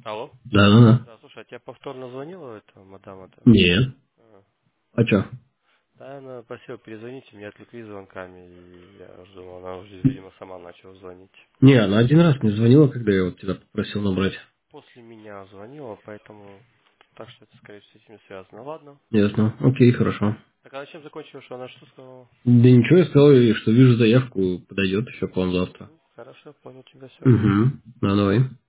Алло? Да, да, да. Да, слушай, а тебе повторно звонила эта мадам-то? Нет. А. А чё? Да, она просила перезвонить, меня отвлекли звонками, и я уже думал, она уже, видимо, сама начала звонить. Не, она один раз мне звонила, когда я вот тебя попросил набрать. После меня звонила, поэтому... Так что это, скорее всего, с этим связано. Ладно. Ясно. Окей, хорошо. Так, а чем закончила, что она что сказала? Да ничего, я сказал ей, что вижу заявку, подойдет еще к вам завтра. Хорошо, понял тебя, все. Угу. Ну, давай.